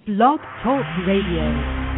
Blog Talk Radio.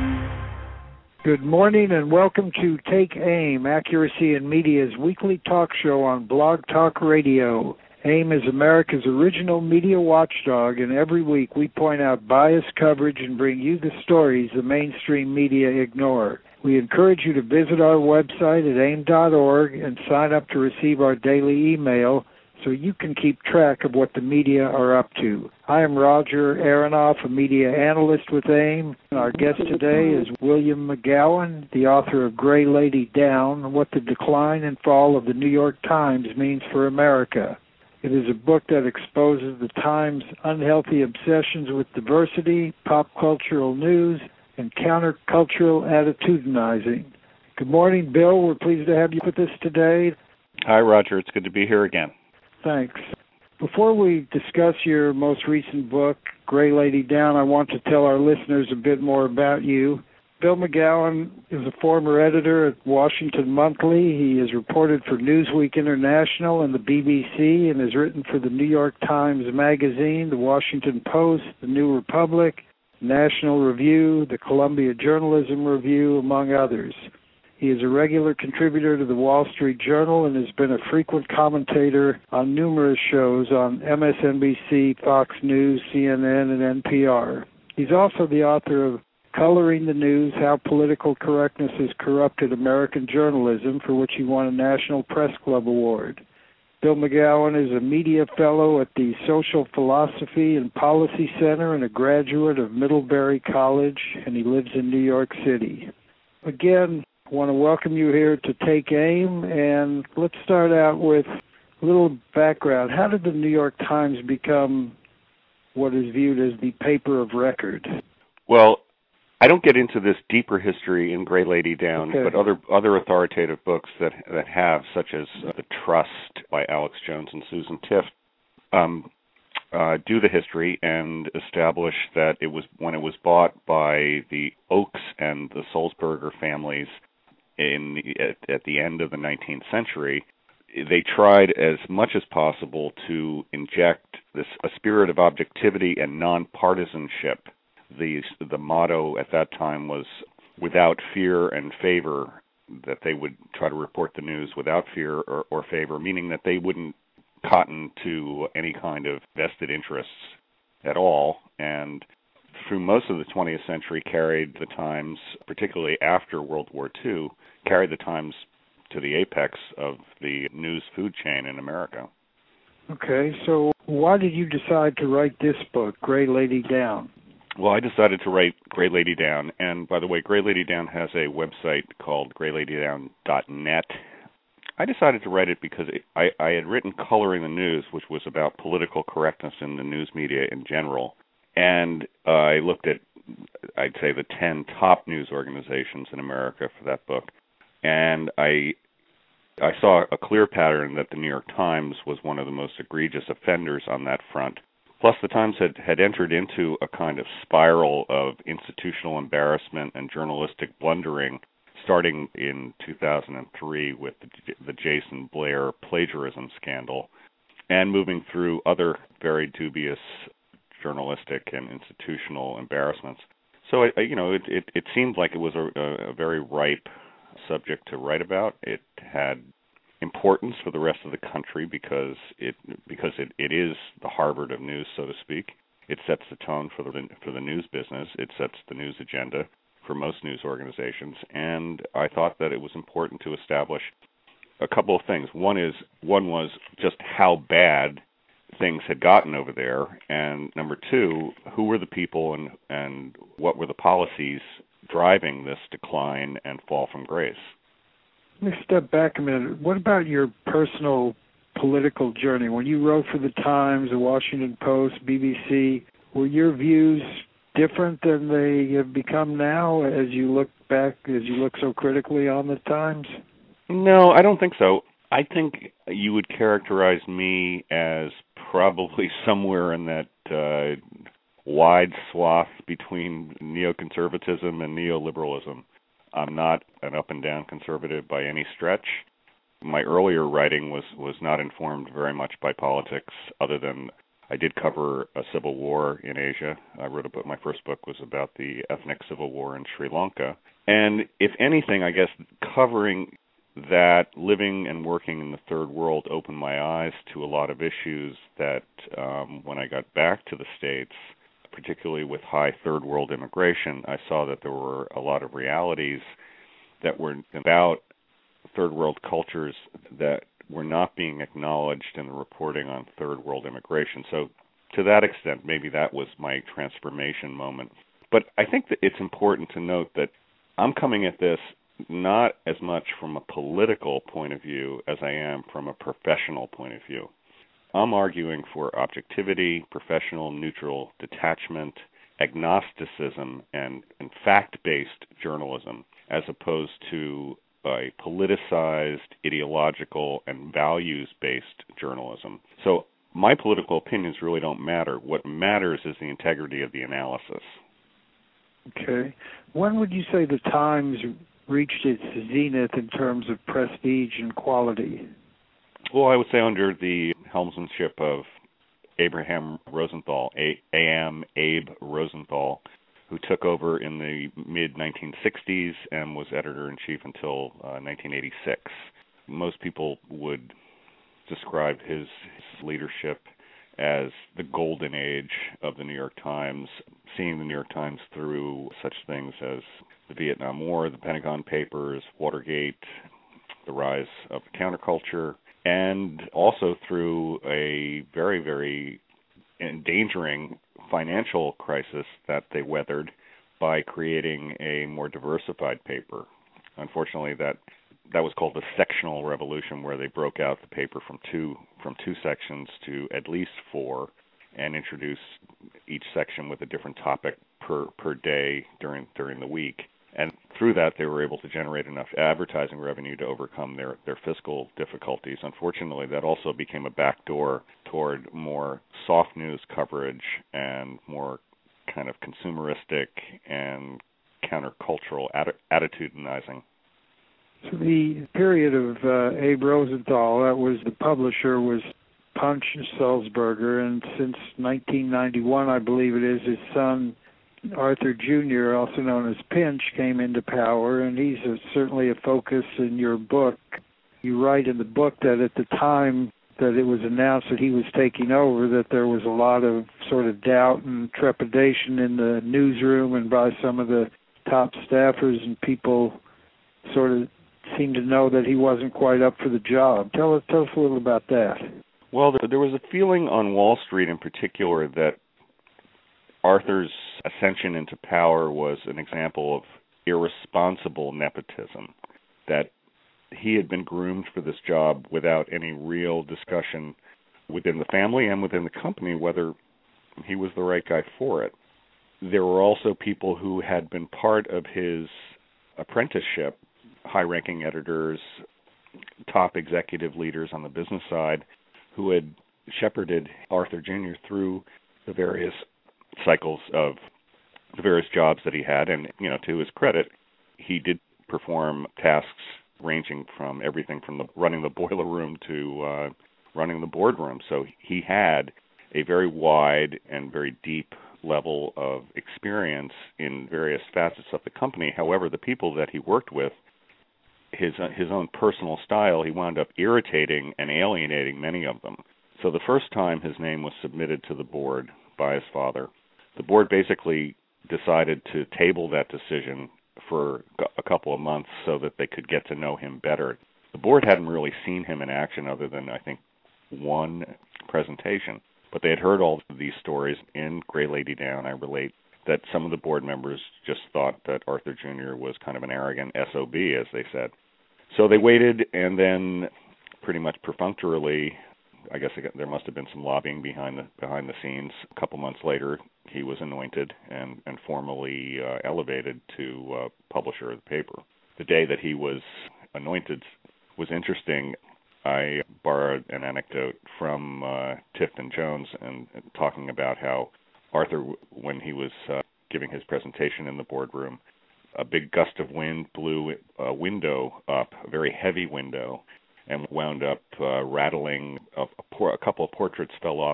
Good morning and welcome to Take Aim, Accuracy in Media's weekly talk show on Blog Talk Radio. AIM is America's original media watchdog, and every week we point out biased coverage and bring you the stories the mainstream media ignore. We encourage you to visit our website at aim.org and sign up to receive our daily email so you can keep track of what the media are up to. I am Roger Aronoff, a media analyst with AIM. And our guest today is William McGowan, the author of Gray Lady Down, What the Decline and Fall of the New York Times Means for America. It is a book that exposes the Times' unhealthy obsessions with diversity, pop cultural news, and countercultural attitudinizing. Good morning, Bill. We're pleased to have you with us today. Hi, Roger. It's good to be here again. Thanks. Before we discuss your most recent book, Gray Lady Down, I want to tell our listeners a bit more about you. Bill McGowan is a former editor at Washington Monthly. He has reported for Newsweek International and the BBC and has written for the New York Times Magazine, the Washington Post, the New Republic, National Review, the Columbia Journalism Review, among others. He is a regular contributor to the Wall Street Journal and has been a frequent commentator on numerous shows on MSNBC, Fox News, CNN, and NPR. He's also the author of Coloring the News, How Political Correctness Has Corrupted American Journalism, for which he won a National Press Club Award. Bill McGowan is a media fellow at the Social Philosophy and Policy Center and a graduate of Middlebury College, and he lives in New York City. Again, I want to welcome you here to Take Aim, and let's start out with a little background. How did the New York Times become what is viewed as the paper of record? Well, I don't get into this deeper history in Gray Lady Down, okay, but other authoritative books that have, such as The Trust by Alex Jones and Susan Tift, do the history and establish that it was when it was bought by the Oaks and the Sulzberger families at the end of the 19th century, they tried as much as possible to inject a spirit of objectivity and nonpartisanship. The motto at that time was without fear and favor, that they would try to report the news without fear or favor, meaning that they wouldn't cotton to any kind of vested interests at all. And through most of the 20th century carried the Times, particularly after World War II, carried the Times to the apex of the news food chain in America. Okay, so why did you decide to write this book, Gray Lady Down? Well, I decided to write Gray Lady Down, and by the way, Gray Lady Down has a website called grayladydown.net. I decided to write it because I had written Coloring the News, which was about political correctness in the news media in general, and I looked at, I'd say, the 10 top news organizations in America for that book, and I saw a clear pattern that the New York Times was one of the most egregious offenders on that front. Plus, the Times had entered into a kind of spiral of institutional embarrassment and journalistic blundering, starting in 2003 with the Jason Blair plagiarism scandal, and moving through other very dubious journalistic and institutional embarrassments. So, it seemed like it was a very ripe subject to write about. It had importance for the rest of the country because it is the Harvard of news, so to speak. It sets the tone for the news business. It sets the news agenda for most news organizations, and I thought that it was important to establish a couple of things. One was just how bad things had gotten over there, and number two, who were the people and what were the policies driving this decline and fall from grace. Let me step back a minute. What about your personal political journey? When you wrote for the Times, the Washington Post, BBC, were your views different than they have become now as you look back, as you look so critically on the Times? No, I don't think so. I think you would characterize me as probably somewhere in that wide swath between neoconservatism and neoliberalism. I'm not an up-and-down conservative by any stretch. My earlier writing was not informed very much by politics, other than I did cover a civil war in Asia. I wrote a book. My first book was about the ethnic civil war in Sri Lanka. And if anything, I guess covering that, living and working in the third world, opened my eyes to a lot of issues that when I got back to the States, particularly with high third world immigration, I saw that there were a lot of realities that were about third world cultures that were not being acknowledged in the reporting on third world immigration. So to that extent, maybe that was my transformation moment. But I think that it's important to note that I'm coming at this not as much from a political point of view as I am from a professional point of view. I'm arguing for objectivity, professional, neutral detachment, agnosticism, and fact-based journalism, as opposed to a politicized, ideological, and values-based journalism. So my political opinions really don't matter. What matters is the integrity of the analysis. Okay. When would you say the Times reached its zenith in terms of prestige and quality? Well, I would say under the helmsmanship of Abraham Rosenthal, Abe Rosenthal, who took over in the mid-1960s and was editor-in-chief until 1986. Most people would describe his leadership as the golden age of the New York Times, seeing the New York Times through such things as the Vietnam War, the Pentagon Papers, Watergate, the rise of counterculture, and also through a very, very endangering financial crisis that they weathered by creating a more diversified paper. Unfortunately, that was called the sectional revolution, where they broke out the paper from two sections to at least four, and introduced each section with a different topic per day during the week. And through that, they were able to generate enough advertising revenue to overcome their fiscal difficulties. Unfortunately, that also became a backdoor toward more soft news coverage and more kind of consumeristic and countercultural attitudinizing. So the period of Abe Rosenthal, that was the publisher, was Punch Sulzberger, and since 1991, I believe it is, his son Arthur Jr., also known as Pinch, came into power, and he's certainly a focus in your book. You write in the book that at the time that it was announced that he was taking over, that there was a lot of sort of doubt and trepidation in the newsroom and by some of the top staffers, and people sort of seemed to know that he wasn't quite up for the job. Tell us a little about that. Well, there was a feeling on Wall Street in particular that Arthur's ascension into power was an example of irresponsible nepotism, that he had been groomed for this job without any real discussion within the family and within the company whether he was the right guy for it. There were also people who had been part of his apprenticeship, high-ranking editors, top executive leaders on the business side, who had shepherded Arthur Jr. through the various cycles of the various jobs that he had. And, to his credit, he did perform tasks ranging from everything from running the boiler room to running the boardroom. So he had a very wide and very deep level of experience in various facets of the company. However, the people that he worked with, his own personal style, he wound up irritating and alienating many of them. So the first time his name was submitted to the board by his father, the board basically decided to table that decision for a couple of months so that they could get to know him better. The board hadn't really seen him in action other than, I think, one presentation, but they had heard all of these stories in Gray Lady Down. I relate that some of the board members just thought that Arthur Jr. was kind of an arrogant SOB, as they said. So they waited, and then pretty much perfunctorily, I guess there must have been some lobbying behind the scenes. A couple months later, he was anointed and formally elevated to publisher of the paper. The day that he was anointed was interesting. I borrowed an anecdote from Tifton Jones and talking about how Arthur, when he was giving his presentation in the boardroom, a big gust of wind blew a window up, a very heavy window, and wound up rattling. A couple of portraits fell off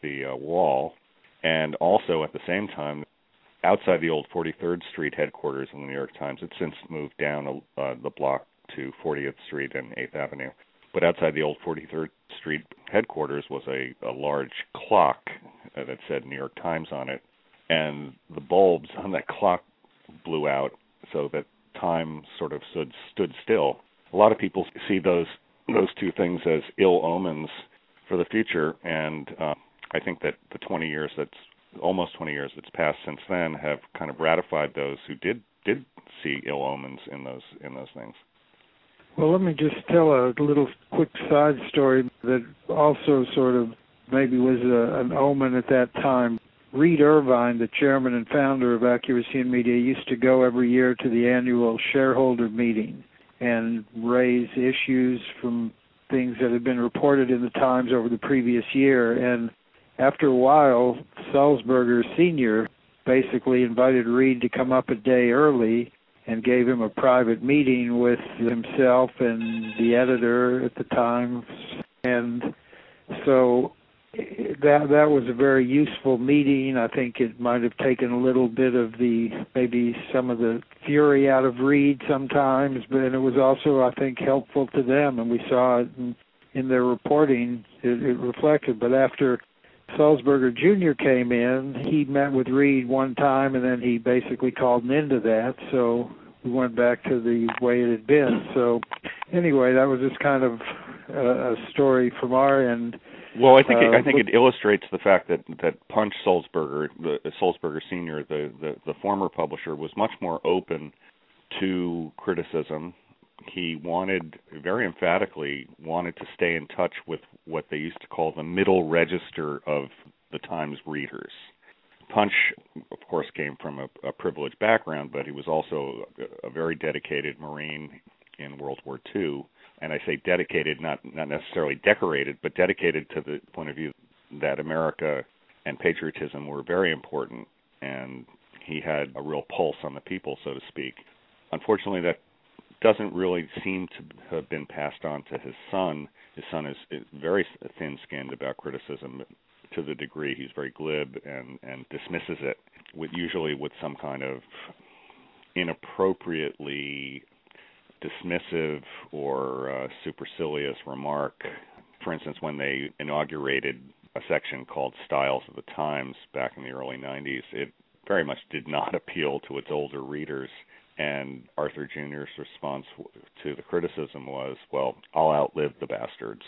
the wall. And also at the same time, outside the old 43rd Street headquarters in the New York Times, it's since moved down the block to 40th Street and 8th Avenue. But outside the old 43rd Street headquarters was a large clock that said New York Times on it. And the bulbs on that clock blew out so that time sort of stood still. A lot of people see those two things as ill omens for the future, and I think that the almost 20 years that's passed since then have kind of ratified those who did see ill omens in those things. Well, let me just tell a little quick side story that also sort of maybe was an omen at that time. Reed Irvine, the chairman and founder of Accuracy in Media, used to go every year to the annual shareholder meeting and raise issues from things that had been reported in the Times over the previous year. And after a while, Sulzberger Sr. basically invited Reed to come up a day early and gave him a private meeting with himself and the editor at the Times. And so that was a very useful meeting. I think it might have taken a little bit of maybe some of the fury out of Reed sometimes, but it was also, I think, helpful to them, and we saw it in their reporting. It reflected. But after Sulzberger Jr. came in, he met with Reed one time, and then he basically called an end to that, so we went back to the way it had been. So anyway, that was just kind of a story from our end. Well, I think it illustrates the fact that Punch Sulzberger, Sulzberger Sr., the former publisher, was much more open to criticism. He very emphatically wanted to stay in touch with what they used to call the middle register of the Times readers. Punch, of course, came from a privileged background, but he was also a very dedicated Marine in World War II. And I say dedicated, not necessarily decorated, but dedicated to the point of view that America and patriotism were very important, and he had a real pulse on the people, so to speak. Unfortunately, that doesn't really seem to have been passed on to his son. His son is very thin-skinned about criticism to the degree he's very glib and dismisses it, usually with some kind of inappropriately dismissive or supercilious remark. For instance, when they inaugurated a section called Styles of the Times back in the early 90s, it very much did not appeal to its older readers. And Arthur Jr.'s response to the criticism was, well, I'll outlive the bastards.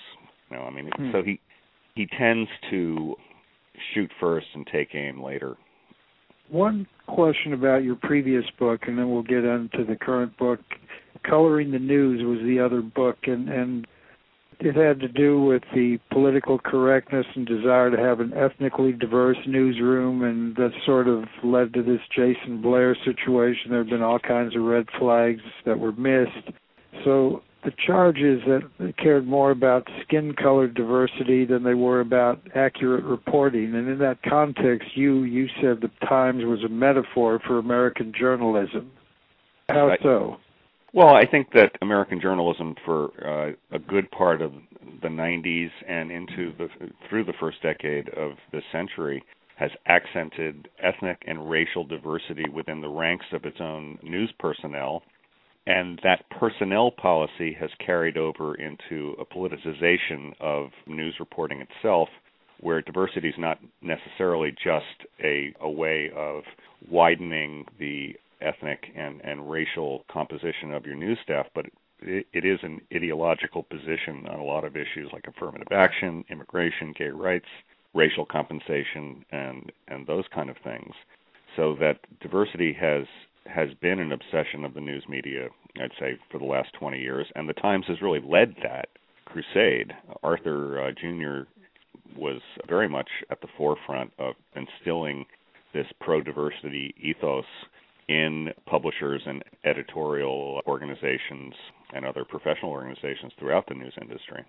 So he tends to shoot first and take aim later. One question about your previous book, and then we'll get into the current book. Coloring the News was the other book, and it had to do with the political correctness and desire to have an ethnically diverse newsroom, and that sort of led to this Jason Blair situation. There have been all kinds of red flags that were missed. So the charge is that they cared more about skin color diversity than they were about accurate reporting. And in that context, you said the Times was a metaphor for American journalism. How so? Well, I think that American journalism for a good part of the 90s and through the first decade of the century has accented ethnic and racial diversity within the ranks of its own news personnel. And that personnel policy has carried over into a politicization of news reporting itself, where diversity is not necessarily just a way of widening the ethnic and racial composition of your news staff, but it is an ideological position on a lot of issues like affirmative action, immigration, gay rights, racial compensation, and those kind of things. So that diversity has been an obsession of the news media, I'd say, for the last 20 years, and the Times has really led that crusade. Arthur Jr. was very much at the forefront of instilling this pro-diversity ethos in publishers and editorial organizations and other professional organizations throughout the news industry.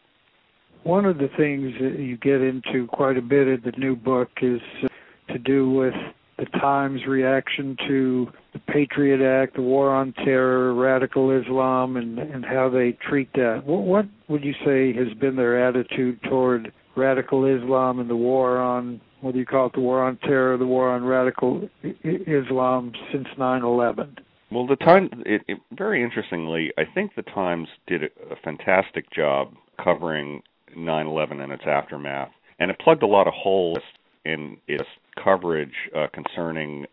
One of the things that you get into quite a bit in the new book is to do with the Times' reaction to the Patriot Act, the War on Terror, radical Islam, and how they treat that. What would you say has been their attitude toward radical Islam and the war on, whether you call it the war on terror, the war on radical Islam since 9/11. Well, the Times, very interestingly, I think the Times did a fantastic job covering 9/11 and its aftermath, and it plugged a lot of holes in its coverage concerning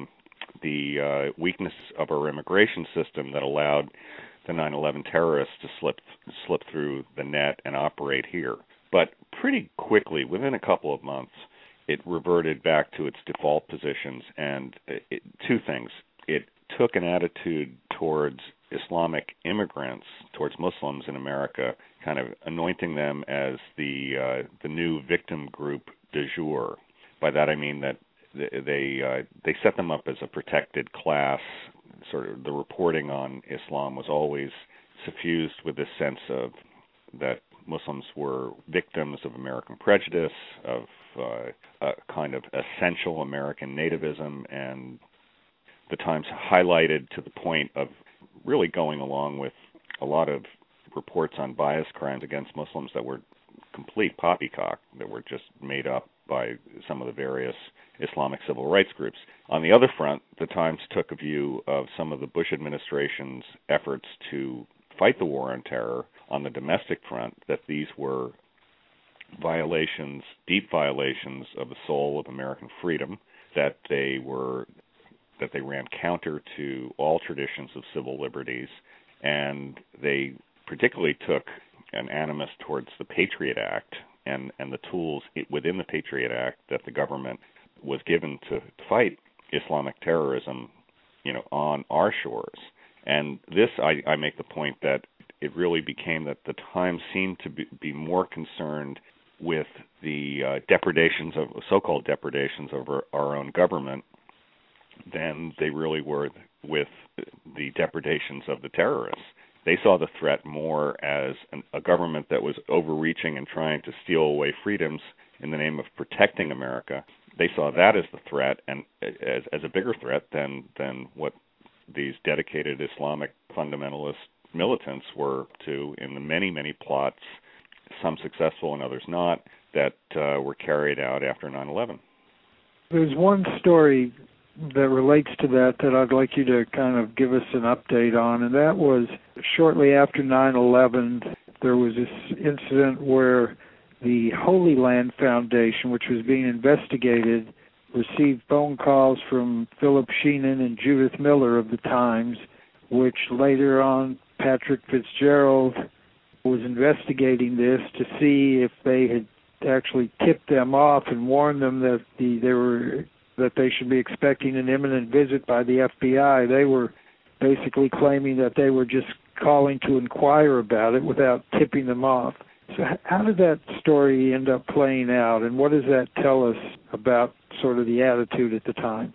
the weakness of our immigration system that allowed the 9/11 terrorists to slip through the net and operate here. But pretty quickly, within a couple of months, it reverted back to its default positions, and two things. It took an attitude towards Islamic immigrants, towards Muslims in America, kind of anointing them as the new victim group du jour. By that I mean that they set them up as a protected class. Sort of the reporting on Islam was always suffused with this sense of that Muslims were victims of American prejudice, of a kind of essential American nativism, and the Times highlighted to the point of really going along with a lot of reports on bias crimes against Muslims that were complete poppycock, that were just made up by some of the various Islamic civil rights groups. On the other front, the Times took a view of some of the Bush administration's efforts to fight the war on terror on the domestic front, that these were violations, deep violations of the soul of American freedom, that they ran counter to all traditions of civil liberties, and they particularly took an animus towards the Patriot Act and the tools within the Patriot Act that the government was given to fight Islamic terrorism, on our shores. And this, I make the point that it really became that the Times seemed to be more concerned with the so-called depredations of our own government than they really were with the depredations of the terrorists. They saw the threat more as a government that was overreaching and trying to steal away freedoms in the name of protecting America. They saw that as the threat, and as a bigger threat than what these dedicated Islamic fundamentalist militants were to in the many, many plots, some successful and others not, that were carried out after 9/11. There's one story that relates to that I'd like you to kind of give us an update on, and that was shortly after 9/11, there was this incident where the Holy Land Foundation, which was being investigated, received phone calls from Philip Sheenan and Judith Miller of the Times, which later on Patrick Fitzgerald was investigating this to see if they had actually tipped them off and warned them that they should be expecting an imminent visit by the FBI. They were basically claiming that they were just calling to inquire about it without tipping them off. So how did that story end up playing out, and what does that tell us about sort of the attitude at the Times?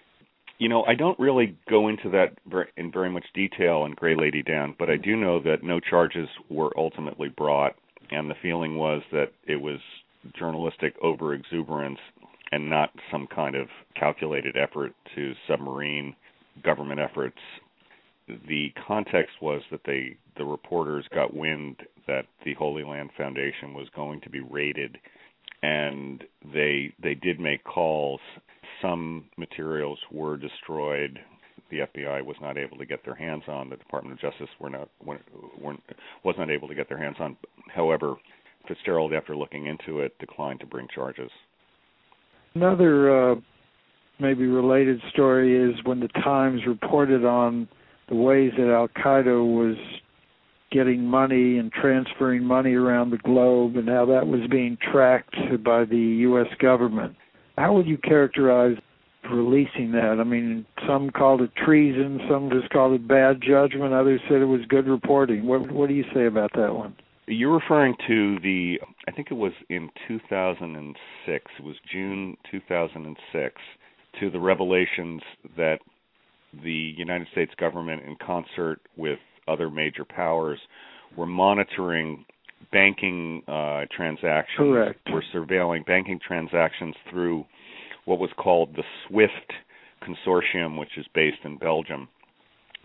I don't really go into that in very much detail in Gray Lady Down, but I do know that no charges were ultimately brought, and the feeling was that it was journalistic overexuberance and not some kind of calculated effort to submarine government efforts. The context was that the reporters got wind that the Holy Land Foundation was going to be raided, and they did make calls. Some materials were destroyed. The FBI was not able to get their hands on. The Department of Justice was not able to get their hands on. However, Fitzgerald, after looking into it, declined to bring charges. Another maybe related story is when the Times reported on the ways that Al-Qaeda was getting money and transferring money around the globe and how that was being tracked by the U.S. government. How would you characterize releasing that? I mean, some called it treason, some just called it bad judgment, others said it was good reporting. What do you say about that one? You're referring to I think it was in 2006, it was June 2006, to the revelations that the United States government, in concert with other major powers, were monitoring banking transactions. Correct. Were surveilling banking transactions through what was called the SWIFT Consortium, which is based in Belgium.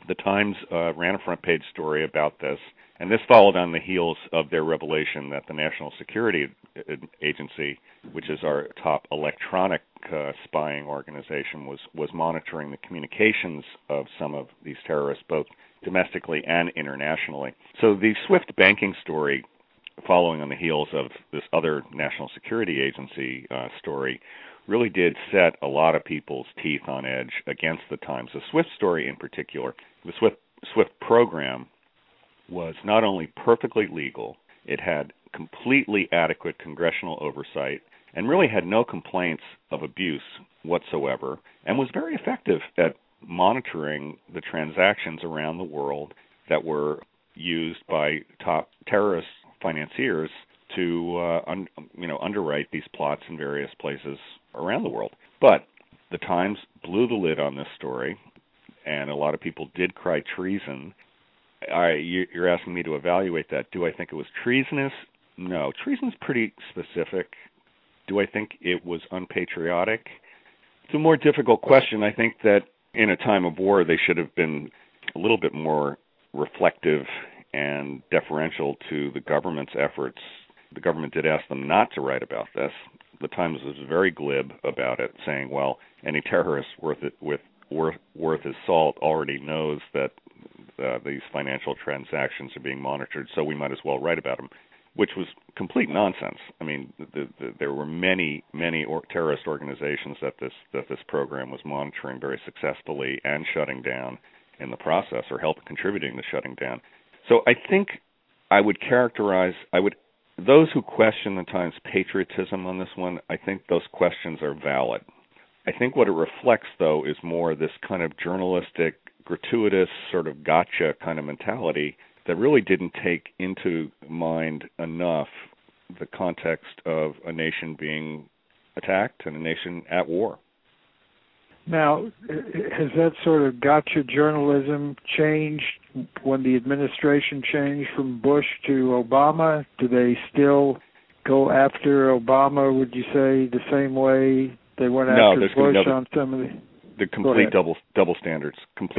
The Times ran a front-page story about this, and this followed on the heels of their revelation that the National Security Agency, which is our top electronic spying organization, was monitoring the communications of some of these terrorists, both domestically and internationally. So the SWIFT banking story, following on the heels of this other National Security Agency story, really did set a lot of people's teeth on edge against the Times. The SWIFT story in particular, the SWIFT program was not only perfectly legal, it had completely adequate congressional oversight and really had no complaints of abuse whatsoever, and was very effective at monitoring the transactions around the world that were used by top terrorist financiers to underwrite these plots in various places around the world. But the Times blew the lid on this story, and a lot of people did cry treason. You're asking me to evaluate that. Do I think it was treasonous? No. Treason's pretty specific. Do I think it was unpatriotic? It's a more difficult question. I think that in a time of war, they should have been a little bit more reflective and deferential to the government's efforts. The government did ask them not to write about this. The Times was very glib about it, saying, well, any terrorist worth his salt already knows that these financial transactions are being monitored, so we might as well write about them, which was complete nonsense. I mean, there were many terrorist organizations that this program was monitoring very successfully and shutting down in the process, or contributing to shutting down. So I think those who question the Times' patriotism on this one, I think those questions are valid. I think what it reflects, though, is more this kind of journalistic, gratuitous, sort of gotcha kind of mentality that really didn't take into mind enough the context of a nation being attacked and a nation at war. Now, has that sort of gotcha journalism changed when the administration changed from Bush to Obama? Do they still go after Obama, would you say, the same way they went after Bush on some of the complete double standards,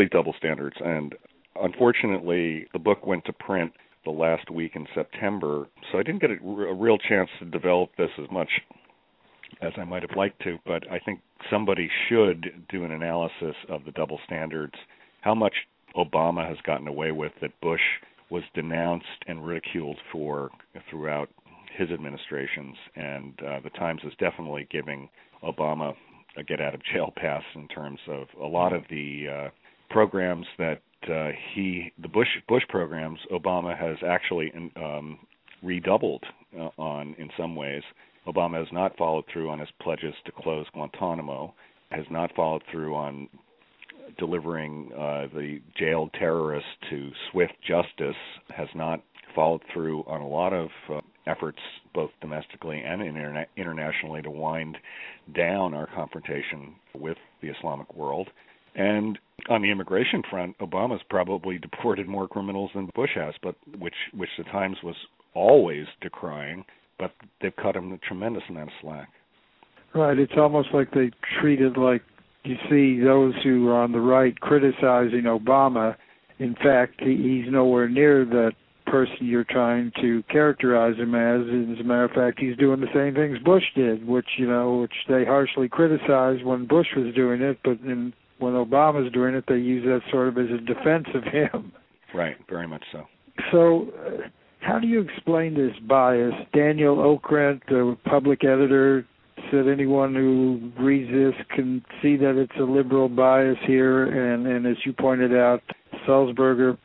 and unfortunately, the book went to print the last week in September, so I didn't get a real chance to develop this as much as I might have liked to, but I think somebody should do an analysis of the double standards, how much Obama has gotten away with that Bush was denounced and ridiculed for throughout his administrations, and the Times is definitely giving Obama a get-out-of-jail pass in terms of a lot of the programs that the Bush programs, Obama has actually redoubled on in some ways. Obama has not followed through on his pledges to close Guantanamo, has not followed through on delivering the jailed terrorists to swift justice, has not followed through on a lot of efforts, both domestically and internationally, to wind down our confrontation with the Islamic world. And on the immigration front, Obama's probably deported more criminals than Bush has, but which the Times was always decrying, but they've cut him a tremendous amount of slack. Right. It's almost like they treated like you see those who are on the right criticizing Obama. In fact, he's nowhere near that person you're trying to characterize him as. As a matter of fact, he's doing the same things Bush did, which they harshly criticized when Bush was doing it, but when Obama's doing it, they use that sort of as a defense of him. Right, very much so. So how do you explain this bias? Daniel Okrent, the public editor, said anyone who reads this can see that it's a liberal bias here, and as you pointed out, Sulzberger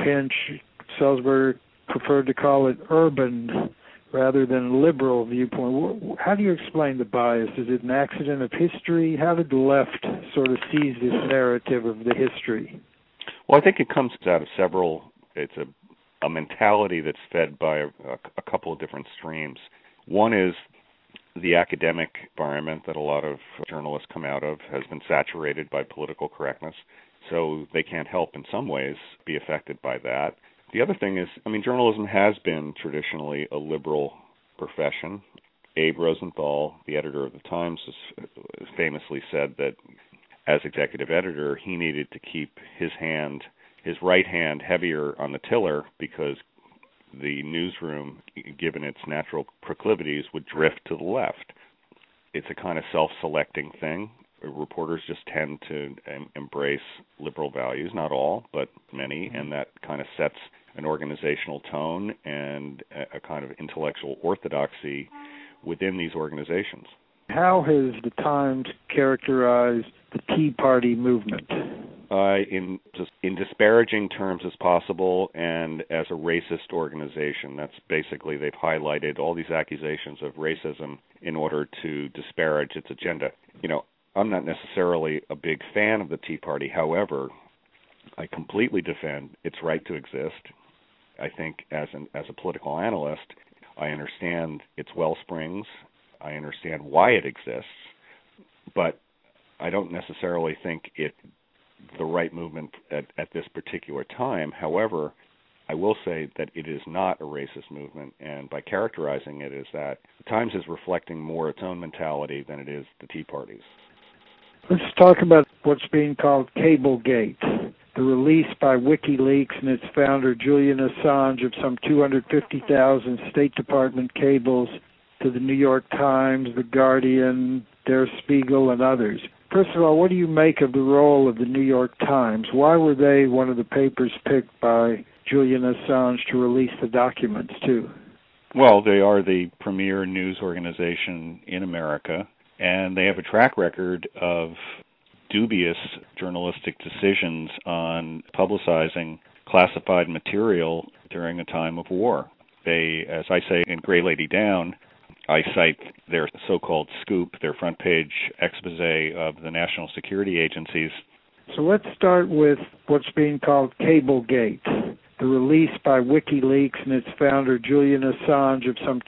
preferred to call it urban rather than liberal viewpoint. How do you explain the bias? Is it an accident of history? How did the left sort of seize this narrative of the history? Well, I think it comes out of it's a mentality that's fed by a couple of different streams. One is the academic environment that a lot of journalists come out of has been saturated by political correctness, so they can't help in some ways be affected by that. The other thing is, journalism has been traditionally a liberal profession. Abe Rosenthal, the editor of the Times, has famously said that as executive editor, he needed to keep his his right hand heavier on the tiller because the newsroom, given its natural proclivities, would drift to the left. It's a kind of self-selecting thing. Reporters just tend to embrace liberal values, not all, but many, and that kind of sets an organizational tone and a kind of intellectual orthodoxy within these organizations. How has the Times characterized the Tea Party movement? In disparaging terms as possible and as a racist organization. That's basically, they've highlighted all these accusations of racism in order to disparage its agenda. I'm not necessarily a big fan of the Tea Party. However, I completely defend its right to exist. I think as a political analyst, I understand its wellsprings. I understand why it exists, but I don't necessarily think it the right movement at this particular time. However, I will say that it is not a racist movement, and by characterizing it as that, the Times is reflecting more its own mentality than it is the Tea Party's. Let's talk about what's being called Cablegate, the release by WikiLeaks and its founder Julian Assange of some 250,000 State Department cables to the New York Times, The Guardian, Der Spiegel, and others. First of all, what do you make of the role of the New York Times? Why were they one of the papers picked by Julian Assange to release the documents to? Well, they are the premier news organization in America, and they have a track record of dubious journalistic decisions on publicizing classified material during a time of war. They, as I say in Gray Lady Down, I cite their so-called scoop, their front page expose of the national security agencies. So let's start with what's being called Cablegate, the release by WikiLeaks and its founder Julian Assange of some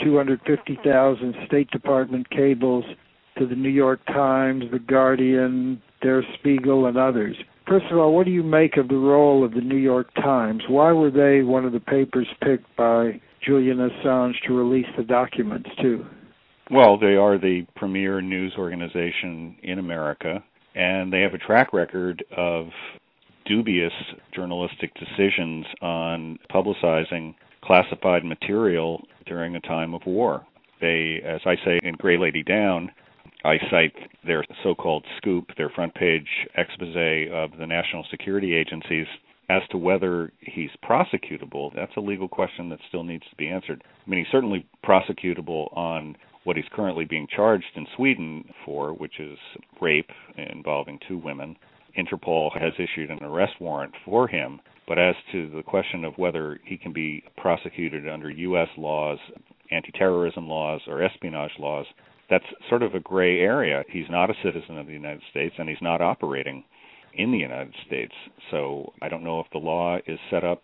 250,000 State Department cables to the New York Times, The Guardian, Der Spiegel, and others. First of all, what do you make of the role of the New York Times? Why were they one of the papers picked by Julian Assange to release the documents to? Well, they are the premier news organization in America, and they have a track record of dubious journalistic decisions on publicizing classified material during a time of war. They, as I say in Gray Lady Down, I cite their so-called scoop, their front page expose of the national security agencies. As to whether he's prosecutable, that's a legal question that still needs to be answered. I mean, he's certainly prosecutable on what he's currently being charged in Sweden for, which is rape involving 2 women. Interpol has issued an arrest warrant for him, but as to the question of whether he can be prosecuted under U.S. laws, anti-terrorism laws, or espionage laws, that's sort of a gray area. He's not a citizen of the United States, and he's not operating in the United States, so I don't know if the law is set up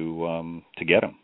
to get him.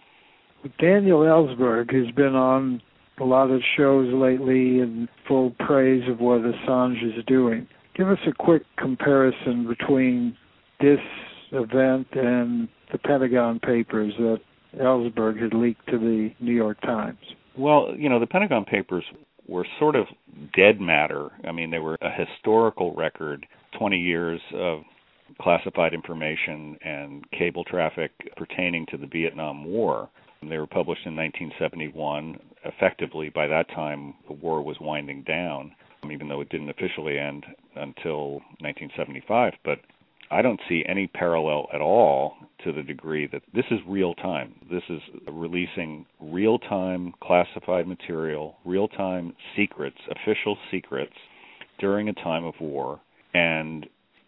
Daniel Ellsberg has been on a lot of shows lately in full praise of what Assange is doing. Give us a quick comparison between this event and the Pentagon Papers that Ellsberg had leaked to the New York Times. Well, the Pentagon Papers were sort of dead matter. I mean, they were a historical record, 20 years of classified information and cable traffic pertaining to the Vietnam War. They were published in 1971. Effectively, by that time, the war was winding down, even though it didn't officially end until 1975. But I don't see any parallel at all to the degree that this is real time. This is releasing real-time classified material, real-time secrets, official secrets, during a time of war. And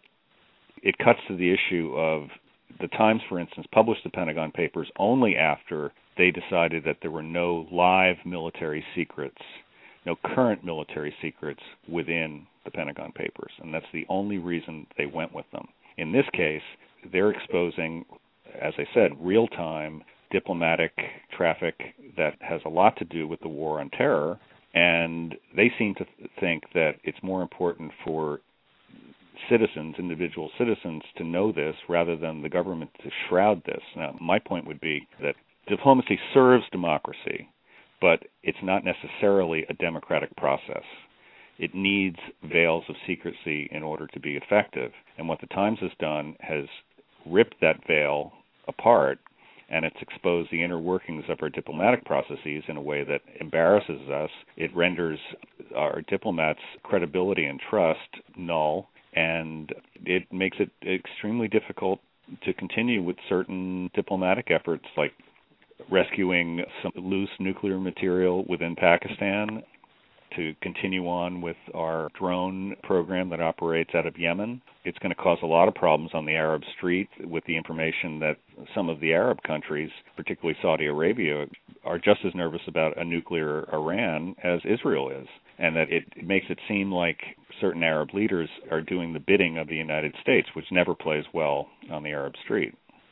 it cuts to the issue of the Times, for instance, published the Pentagon Papers only after they decided that there were no live military secrets, no current military secrets within the Pentagon Papers. And that's the only reason they went with them. In this case, they're exposing, as I said, real-time diplomatic traffic that has a lot to do with the war on terror, and they seem to think that it's more important for citizens, individual citizens, to know this rather than the government to shroud this. Now, my point would be that diplomacy serves democracy, but it's not necessarily a democratic process. It needs veils of secrecy in order to be effective. And what the Times has done has ripped that veil apart, and it's exposed the inner workings of our diplomatic processes in a way that embarrasses us. It renders our diplomats' credibility and trust null, and it makes it extremely difficult to continue with certain diplomatic efforts like rescuing some loose nuclear material within Pakistan, to continue on with our drone program that operates out of Yemen. It's going to cause a lot of problems on the Arab street with the information that some of the Arab countries, particularly Saudi Arabia, are just as nervous about a nuclear Iran as Israel is, and that it makes it seem like certain Arab leaders are doing the bidding of the United States, which never plays well on the Arab street.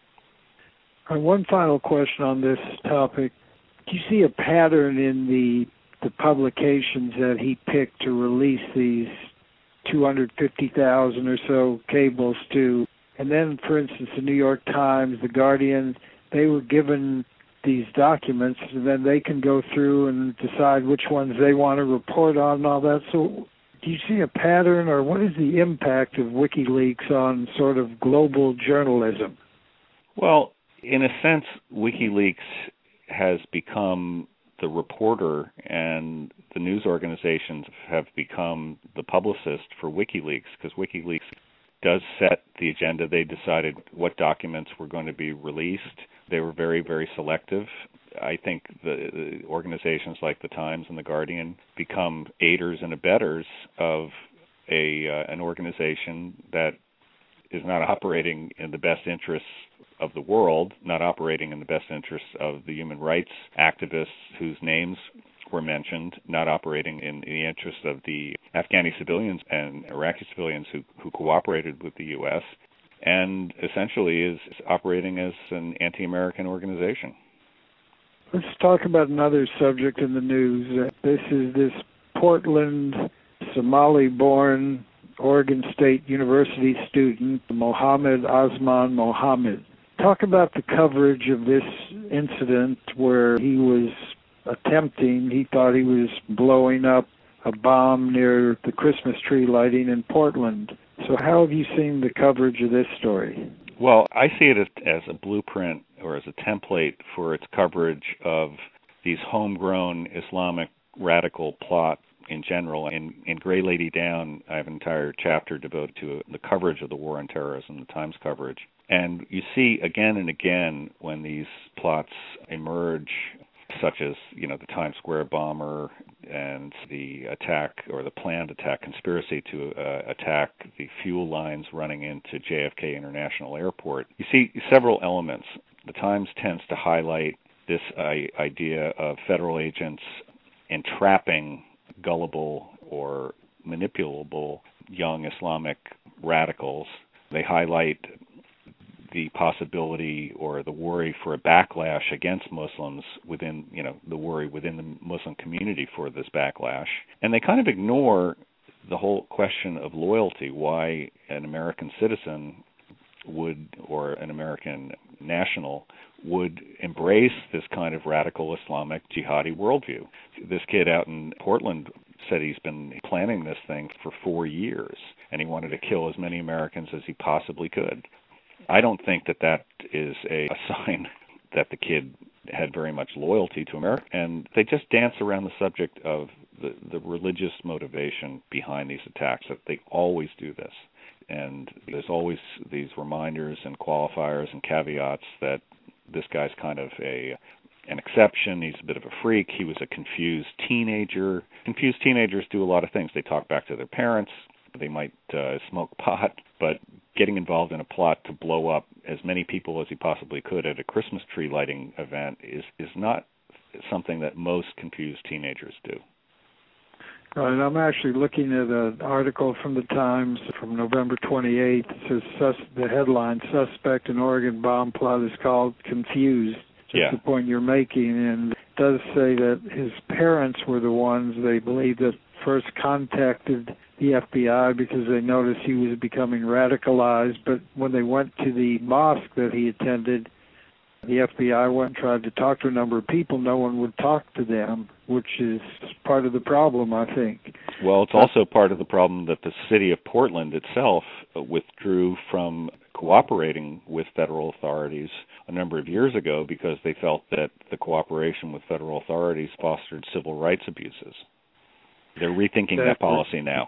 One final question on this topic. Do you see a pattern in the publications that he picked to release these 250,000 or so cables to? And then, for instance, the New York Times, the Guardian, they were given these documents, and then they can go through and decide which ones they want to report on and all that. So do you see a pattern, or what is the impact of WikiLeaks on sort of global journalism? Well, in a sense, WikiLeaks has become the reporter, and the news organizations have become the publicist for WikiLeaks, because WikiLeaks does set the agenda. They decided what documents were going to be released. They were very, very selective. I think the organizations like the Times and the Guardian become aiders and abettors of an organization that is not operating in the best interests of the world, not operating in the best interests of the human rights activists whose names were mentioned, not operating in the interests of the Afghani civilians and Iraqi civilians who cooperated with the U.S., and essentially is operating as an anti-American organization. Let's talk about another subject in the news. This is this Portland, Somali-born Oregon State University student, Mohammed Osman Mohammed. Talk about the coverage of this incident where he thought he was blowing up a bomb near the Christmas tree lighting in Portland. So how have you seen the coverage of this story? Well, I see it as a blueprint or as a template for its coverage of these homegrown Islamic radical plots in general. In Grey Lady Down, I have an entire chapter devoted to the coverage of the war on terrorism, the Times coverage. And you see again and again when these plots emerge, such as, the Times Square bomber and the attack or the planned attack, conspiracy to attack the fuel lines running into JFK International Airport. You see several elements. The Times tends to highlight this idea of federal agents entrapping gullible or manipulable young Islamic radicals. They highlight the possibility or the worry for a backlash against Muslims within, the worry within the Muslim community for this backlash. And they kind of ignore the whole question of loyalty, why an American citizen or an American national would embrace this kind of radical Islamic jihadi worldview. This kid out in Portland said he's been planning this thing for 4 years, and he wanted to kill as many Americans as he possibly could. I don't think that is a sign that the kid had very much loyalty to America, and they just dance around the subject of the religious motivation behind these attacks, that they always do this. And there's always these reminders and qualifiers and caveats that this guy's kind of an exception. He's a bit of a freak. He was a confused teenager. Confused teenagers do a lot of things. They talk back to their parents. They might smoke pot, but getting involved in a plot to blow up as many people as he possibly could at a Christmas tree lighting event is not something that most confused teenagers do. Right, I'm actually looking at an article from the Times from November 28th. It says the headline, "Suspect in Oregon Bomb Plot is Called Confused." Just the point you're making. And it does say that his parents were the ones, they believe, that first contacted the FBI because they noticed he was becoming radicalized. But when they went to the mosque that he attended, the FBI went and tried to talk to a number of people. No one would talk to them, which is part of the problem, I think. Well, it's also part of the problem that the city of Portland itself withdrew from cooperating with federal authorities a number of years ago because they felt that the cooperation with federal authorities fostered civil rights abuses. They're rethinking that policy now.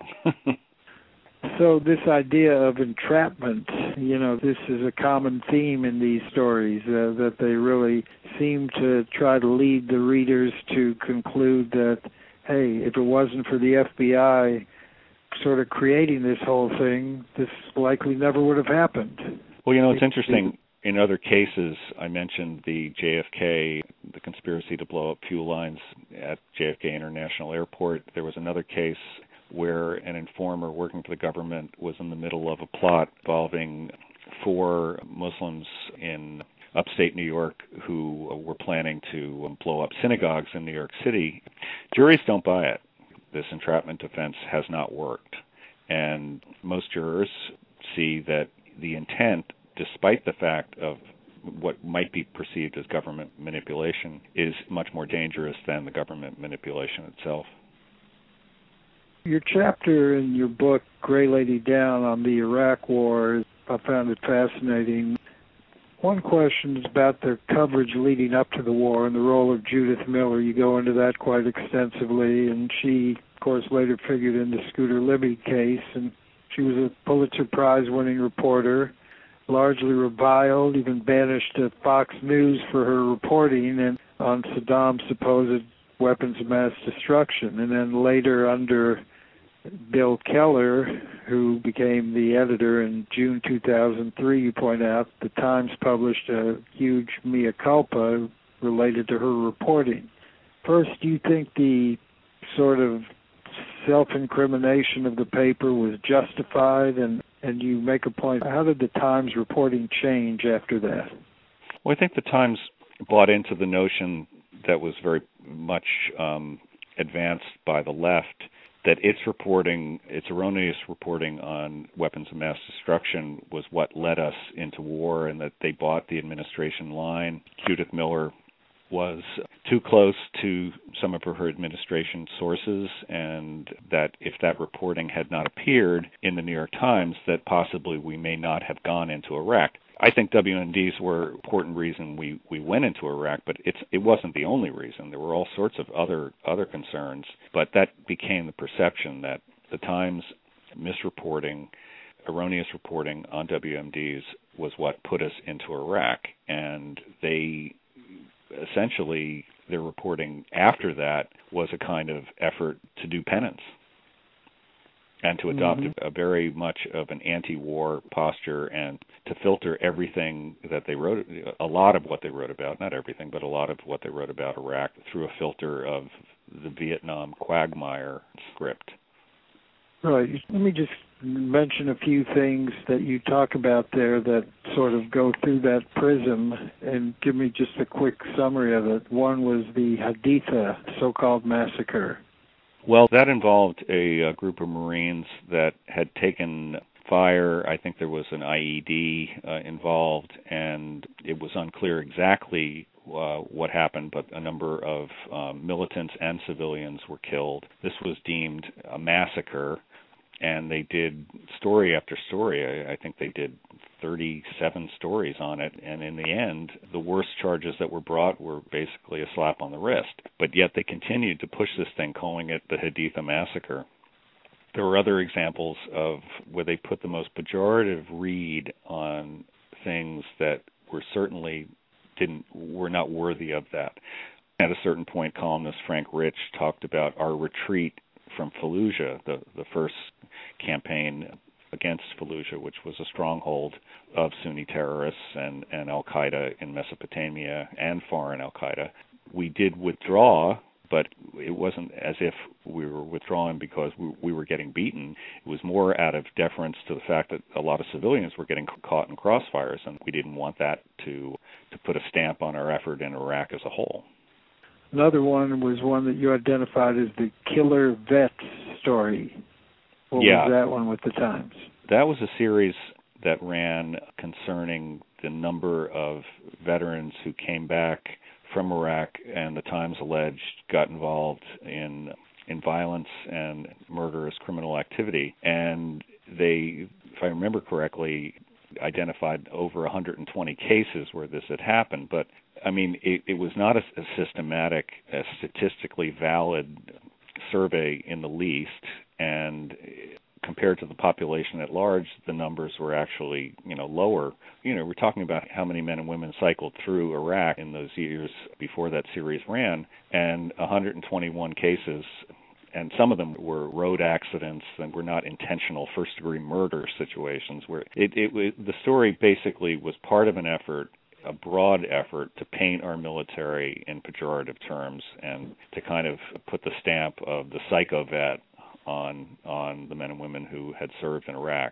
So this idea of entrapment, this is a common theme in these stories, that they really seem to try to lead the readers to conclude that, hey, if it wasn't for the FBI sort of creating this whole thing, this likely never would have happened. Well, it's interesting. In other cases, I mentioned the JFK, the conspiracy to blow up fuel lines at JFK International Airport. There was another case where an informer working for the government was in the middle of a plot involving 4 Muslims in upstate New York who were planning to blow up synagogues in New York City. Juries don't buy it. This entrapment defense has not worked. And most jurors see that the intent, despite the fact of what might be perceived as government manipulation, is much more dangerous than the government manipulation itself. Your chapter in your book, Gray Lady Down, on the Iraq War, I found it fascinating. One question is about their coverage leading up to the war and the role of Judith Miller. You go into that quite extensively, and she, of course, later figured in the Scooter Libby case, and she was a Pulitzer Prize-winning reporter, largely reviled, even banished to Fox News for her reporting and on Saddam's supposed weapons of mass destruction. And then later, under Bill Keller, who became the editor in June 2003, you point out, the Times published a huge mea culpa related to her reporting. First, do you think the sort of self-incrimination of the paper was justified? And you make a point, how did the Times reporting change after that? Well, I think the Times bought into the notion that was very much advanced by the left, that its erroneous reporting on weapons of mass destruction was what led us into war, and that they bought the administration line. Judith Miller was too close to some of her administration sources, and that if that reporting had not appeared in the New York Times, that possibly we may not have gone into Iraq. I think WMDs were an important reason we went into Iraq, but it wasn't the only reason. There were all sorts of other concerns, but that became the perception that the Times misreporting, erroneous reporting on WMDs was what put us into Iraq, and they essentially, their reporting after that was a kind of effort to do penance and to adopt a very much of an anti-war posture and to filter everything that they wrote, a lot of what they wrote about, not everything, but a lot of what they wrote about Iraq through a filter of the Vietnam quagmire script. Right. Let me just mention a few things that you talk about there that sort of go through that prism and give me just a quick summary of it. One was the Haditha so-called massacre. Well, that involved a group of Marines that had taken fire. I think there was an IED involved, and it was unclear exactly what happened, but a number of militants and civilians were killed. This was deemed a massacre, and they did story after story. I think they did 37 stories on it, and in the end, the worst charges that were brought were basically a slap on the wrist. But yet they continued to push this thing, calling it the Haditha Massacre. There were other examples of where they put the most pejorative read on things that were not worthy of that. At a certain point, columnist Frank Rich talked about our retreat from Fallujah, the first campaign against Fallujah, which was a stronghold of Sunni terrorists and al-Qaeda in Mesopotamia and foreign al-Qaeda. We did withdraw, but it wasn't as if we were withdrawing because we were getting beaten. It was more out of deference to the fact that a lot of civilians were getting caught in crossfires, and we didn't want that to put a stamp on our effort in Iraq as a whole. Another one was one that you identified as the Killer Vets story. What was that one with the Times? That was a series that ran concerning the number of veterans who came back from Iraq and the Times alleged got involved in violence and murderous criminal activity. And they, if I remember correctly, identified over 120 cases where this had happened. But, I mean, it was not a systematic, a statistically valid survey in the least, and compared to the population at large, the numbers were actually, lower. We're talking about how many men and women cycled through Iraq in those years before that series ran, and 121 cases, and some of them were road accidents and were not intentional first-degree murder situations. Where the story basically was part of an effort, a broad effort, to paint our military in pejorative terms and to kind of put the stamp of the psycho vet on the men and women who had served in Iraq.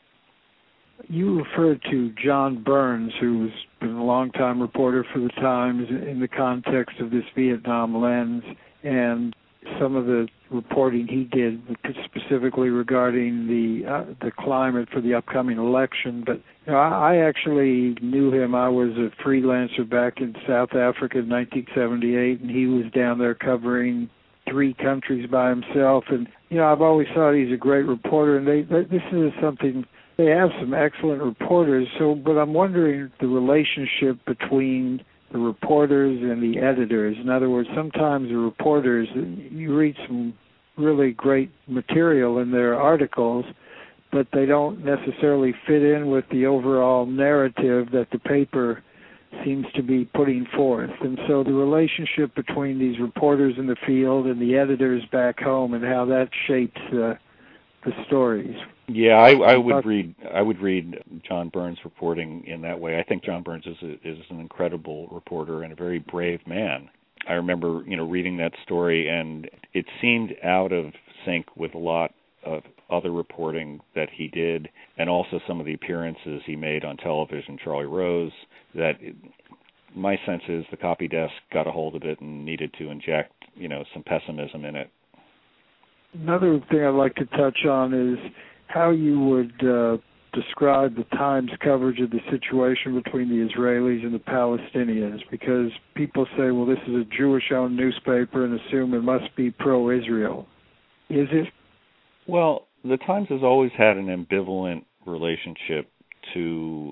You referred to John Burns, who's been a longtime reporter for the Times in the context of this Vietnam lens, and some of the reporting he did specifically regarding the climate for the upcoming election. But I actually knew him. I was a freelancer back in South Africa in 1978, and he was down there covering 3 countries by himself. And I've always thought he's a great reporter, and this is something. They have some excellent reporters. But I'm wondering the relationship between the reporters and the editors. In other words, sometimes the reporters, you read some really great material in their articles, but they don't necessarily fit in with the overall narrative that the paper seems to be putting forth. And so the relationship between these reporters in the field and the editors back home, and how that shapes the stories. Yeah, I would read John Burns' reporting in that way. I think John Burns is an incredible reporter and a very brave man. I remember, reading that story, and it seemed out of sync with a lot of other reporting that he did, and also some of the appearances he made on television, Charlie Rose, that my sense is the copy desk got a hold of it and needed to inject, some pessimism in it. Another thing I'd like to touch on is how you would describe the Times coverage of the situation between the Israelis and the Palestinians, because people say, well, this is a Jewish-owned newspaper and assume it must be pro-Israel. Is it? Well, the Times has always had an ambivalent relationship to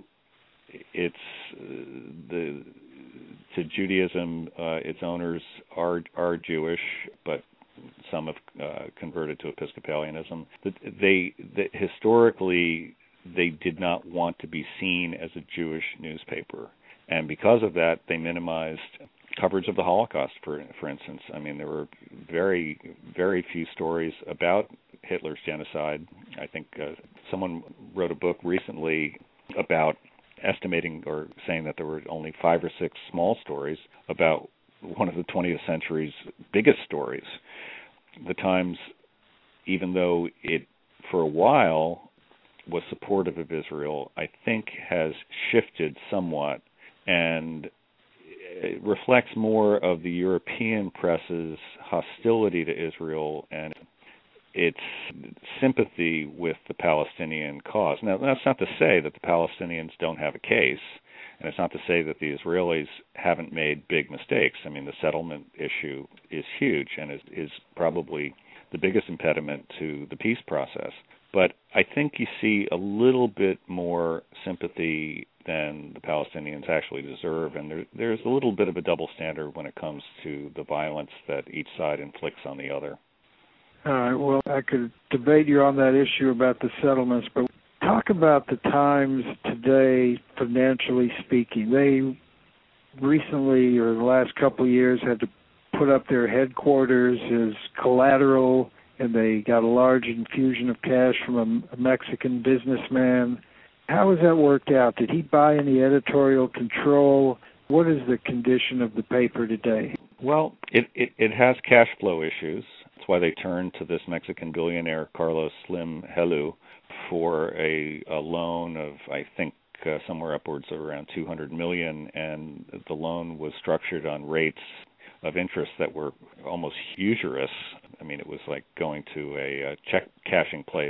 to Judaism. Its owners are Jewish, but some have converted to Episcopalianism. Historically, they did not want to be seen as a Jewish newspaper, and because of that, they minimized coverage of the Holocaust. For instance, I mean, there were very, very few stories about Hitler's genocide. I think someone wrote a book recently about estimating or saying that there were only 5 or 6 small stories about one of the 20th century's biggest stories. The Times, even though it for a while was supportive of Israel, I think has shifted somewhat, and it reflects more of the European press's hostility to Israel and its sympathy with the Palestinian cause. Now, that's not to say that the Palestinians don't have a case, and it's not to say that the Israelis haven't made big mistakes. I mean, the settlement issue is huge and is probably the biggest impediment to the peace process. But I think you see a little bit more sympathy than the Palestinians actually deserve, and there's a little bit of a double standard when it comes to the violence that each side inflicts on the other. All right, well, I could debate you on that issue about the settlements, but talk about the Times today, financially speaking. They recently, or the last couple of years, had to put up their headquarters as collateral, and they got a large infusion of cash from a Mexican businessman. How has that worked out? Did he buy any editorial control? What is the condition of the paper today? Well, it has cash flow issues. That's why they turned to this Mexican billionaire, Carlos Slim Helú, for a loan of, I think, somewhere upwards of around $200 million, and the loan was structured on rates of interest that were almost usurious. I mean, it was like going to a check cashing place.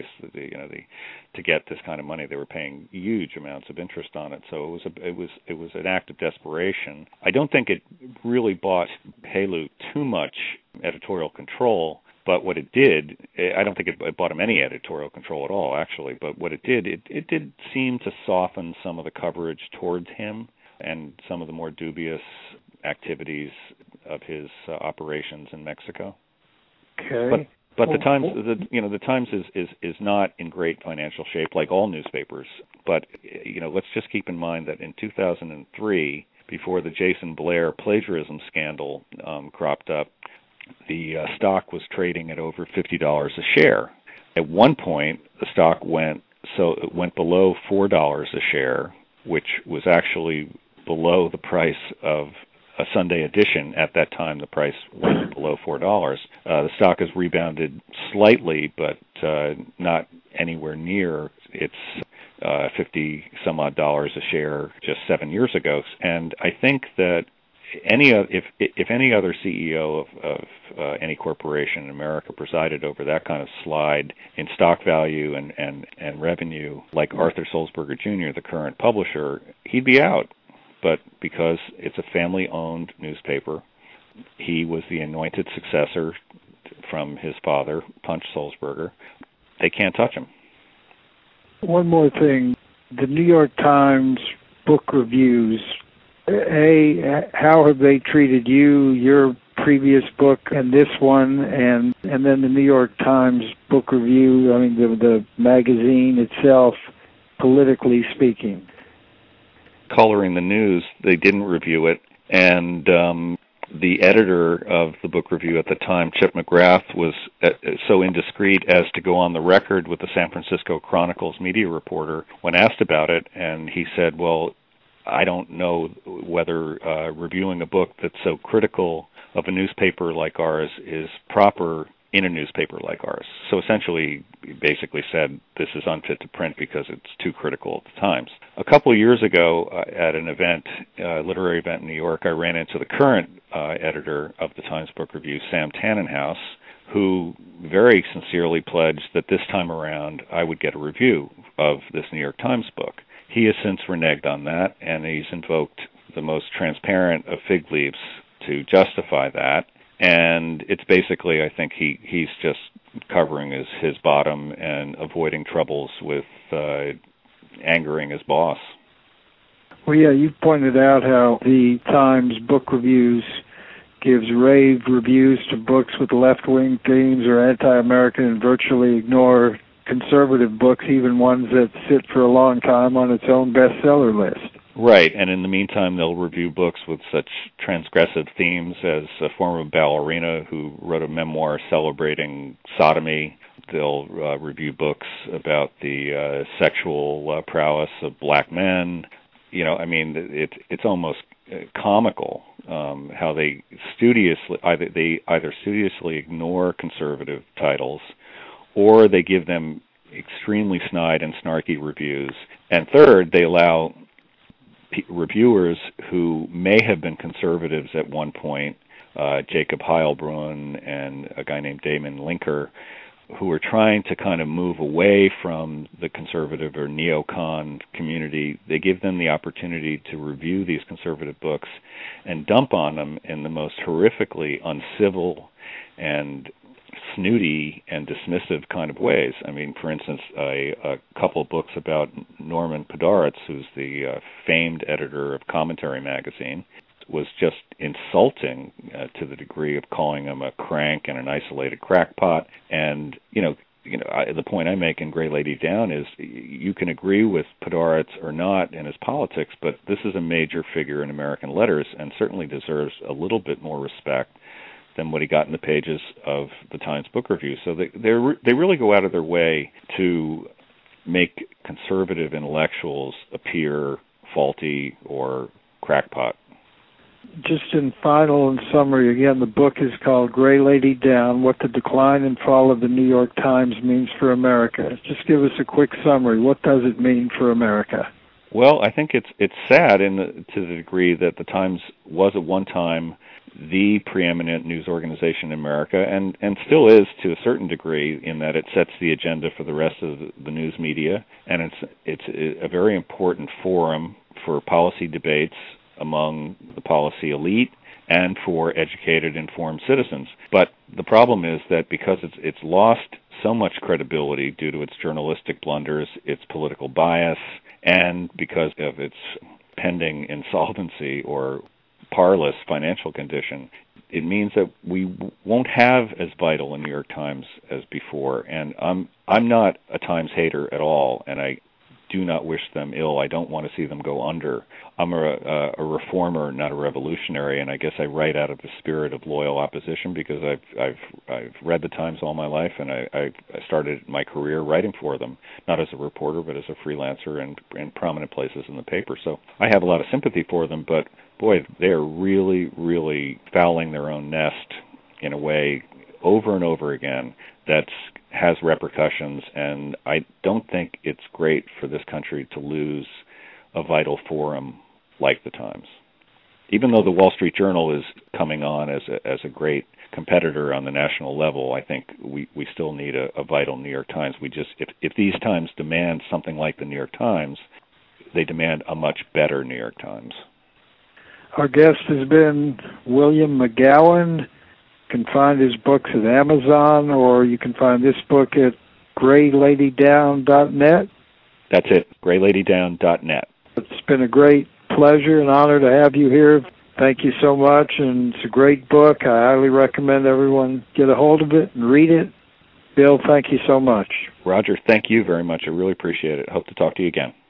To get this kind of money, they were paying huge amounts of interest on it. So it was an act of desperation. I don't think it really bought Helú too much editorial control, But what it did, I don't think it bought him any editorial control at all, actually. But what it did seem to soften some of the coverage towards him and some of the more dubious activities of his operations in Mexico. Okay. But the Times, the Times is not in great financial shape, like all newspapers. But let's just keep in mind that in 2003, before the Jason Blair plagiarism scandal cropped up, the stock was trading at over $50 a share. At one point, the stock went below $4 a share, which was actually below the price of a Sunday edition. At that time, the price went below $4. The stock has rebounded slightly, but not anywhere near its 50 some odd dollars a share just 7 years ago. And I think that if any other CEO of any corporation in America presided over that kind of slide in stock value and revenue, like Arthur Sulzberger Jr., the current publisher, he'd be out. But because it's a family-owned newspaper, he was the anointed successor from his father, Punch Sulzberger. They can't touch him. One more thing. The New York Times book reviews, how have they treated you, your previous book, and this one, and then the New York Times book review, I mean, the magazine itself, politically speaking? Coloring the News, they didn't review it, and the editor of the book review at the time, Chip McGrath, was so indiscreet as to go on the record with the San Francisco Chronicle's media reporter when asked about it, and he said, well, I don't know whether reviewing a book that's so critical of a newspaper like ours is proper in a newspaper like ours. So essentially, he basically said this is unfit to print because it's too critical at the Times. A couple of years ago, at an event, a literary event in New York, I ran into the current editor of the Times Book Review, Sam Tannenhouse, who very sincerely pledged that this time around I would get a review of this New York Times book. He has since reneged on that, and he's invoked the most transparent of fig leaves to justify that. And it's basically, I think he's just covering his bottom and avoiding troubles with angering his boss. Well, yeah, you pointed out how the Times book reviews gives rave reviews to books with left-wing themes or anti-American and virtually ignore conservative books, even ones that sit for a long time on its own bestseller list. Right, and in the meantime, they'll review books with such transgressive themes as a former ballerina who wrote a memoir celebrating sodomy. They'll review books about the sexual prowess of black men. It's almost comical how they either studiously ignore conservative titles, or they give them extremely snide and snarky reviews. And third, they allow reviewers who may have been conservatives at one point, Jacob Heilbrunn and a guy named Damon Linker, who are trying to kind of move away from the conservative or neocon community. They give them the opportunity to review these conservative books and dump on them in the most horrifically uncivil and snooty and dismissive kind of ways. I mean, for instance, a couple of books about Norman Podhoretz, who's the famed editor of Commentary magazine, was just insulting to the degree of calling him a crank and an isolated crackpot. And the point I make in Gray Lady Down is you can agree with Podhoretz or not in his politics, but this is a major figure in American letters and certainly deserves a little bit more respect than what he got in the pages of the Times Book Review. So they really go out of their way to make conservative intellectuals appear faulty or crackpot. Just in final and summary, again, the book is called Gray Lady Down, What the Decline and Fall of the New York Times Means for America. Just give us a quick summary. What does it mean for America? Well, I think it's sad to the degree that the Times was at one time the preeminent news organization in America, and still is to a certain degree, in that it sets the agenda for the rest of the news media, and it's a very important forum for policy debates among the policy elite and for educated, informed citizens. But the problem is that because it's lost so much credibility due to its journalistic blunders, its political bias, and because of its pending insolvency or parlous financial condition, it means that we won't have as vital a New York Times as before. And I'm not a Times hater at all, and I do not wish them ill. I don't want to see them go under. I'm a reformer, not a revolutionary, and I guess I write out of the spirit of loyal opposition because I've read the Times all my life, and I started my career writing for them, not as a reporter, but as a freelancer and in prominent places in the paper. So I have a lot of sympathy for them, but boy, they are really, really fouling their own nest in a way over and over again that has repercussions, and I don't think it's great for this country to lose a vital forum like the Times. Even though the Wall Street Journal is coming on as a great competitor on the national level, I think we still need a vital New York Times. If these times demand something like the New York Times, they demand a much better New York Times. Our guest has been William McGowan. You can find his books at Amazon, or you can find this book at grayladydown.net. That's it, grayladydown.net. It's been a great pleasure and honor to have you here. Thank you so much, and it's a great book. I highly recommend everyone get a hold of it and read it. Bill, thank you so much. Roger, thank you very much. I really appreciate it. Hope to talk to you again.